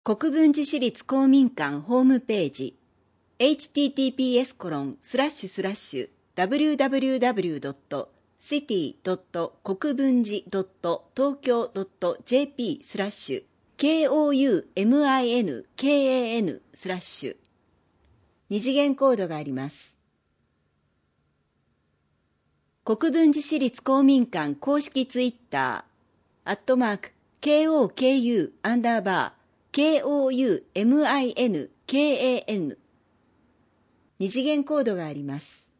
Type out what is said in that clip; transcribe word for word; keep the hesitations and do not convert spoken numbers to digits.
国分寺市立公民館ホームページ エイチティーティーピーエスコロンスラッシュスラッシュダブリューダブリューダブリュードットシティドット国分寺ドット東京ドットジェーピースラッシュ ケーオーユーエムアイエヌケーエーエヌ スラッシュ二次元コードがあります。国分寺市立公民館公式ツイッターアットマーク ケーオーケーユー アンダーバー ケーオーユーエムアイエヌケーエーエヌ 二次元コードがあります。